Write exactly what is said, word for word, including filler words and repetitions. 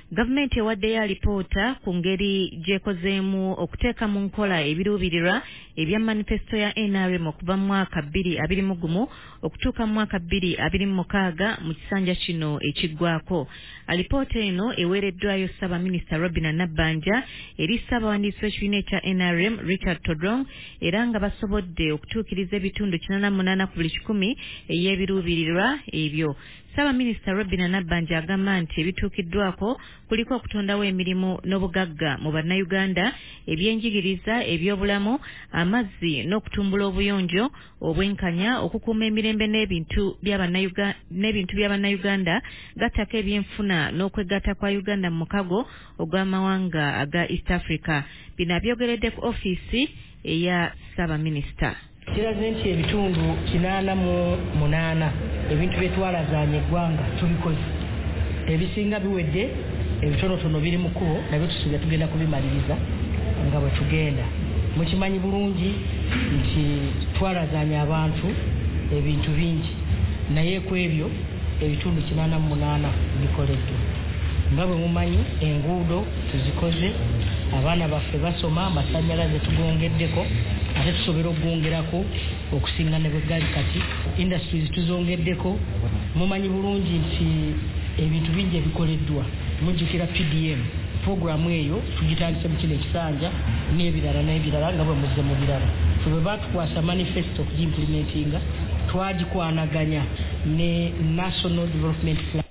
Government ewaddeyo alipoota ku ngeri gyekozeemu okuteeka mu nkola ebiruubirirwa ebya manifesto ya N R M okuva mu mwaka bbiri abiri mu gumu okutuuka mu mwaka bbiri abiri mu mukaaga mu kisanja kino ekiggwako. Alipoota eno eweereddwayo Ssaabaminisita Robinah Nabbanja eri Ssaabawandiisi w'ekibiina ekya N R M Richard Todrong era nga basobodde okutuukiriza ebitundu kinaana mu munaana ku buli kikumi ey'ebiruubirirwa ebyo. Ssaabaminisita Robinah Nabbanja agamba nti ebituukiddwako kuliko okutondawo emirimu n'obugagga mu bannayuganda, ebyenjigiriza, ebyobulamu, amazzi n'okutumbula obuyonjo, obwenkanya, okukuuma emirembe n'ebintu by'abannayuganda n'ebintu by'abannayuganda, gattako ebyenfuna n'okwegatta kwa Uganda mu mukago ogw'amawanga aga East Africa. Bino abyogeredde ku ofiisi eya Ssaabaminisita. Kiraze nti ebitundu kinaana mu munaana ebintu bye twalazaanya eggwanga tubikoze. Ebisinga biwedde, ebitonotono biri mu kkubo nabyo tusuubira tugenda kubimaliriza nga bwe tugenda. Mukimanyi bulungi nti twalazaanya abantu ebintu bingi naye ku ebyo ebitundu kinaana mu munaana bikoleddwa. Nga bwe mumanyi enguudo tuzikoze, abaana baffe basoma, amasannyalaze tugongedeko ate tusobera okugwongerako okusinga ne bwe gali kati. Industries tuzongeddeko. Mumanyi bulungi nti ebintu bingi ebikoleddwa. Mujjukira P D M programu eyo tugitandise mu kino ekisanja n'ebirala n'ebirala nga bwe muzze mu birala. Ffe bwe baatukwasa manifesto okugimplementinga twagikwanaganya ne National Development Plan.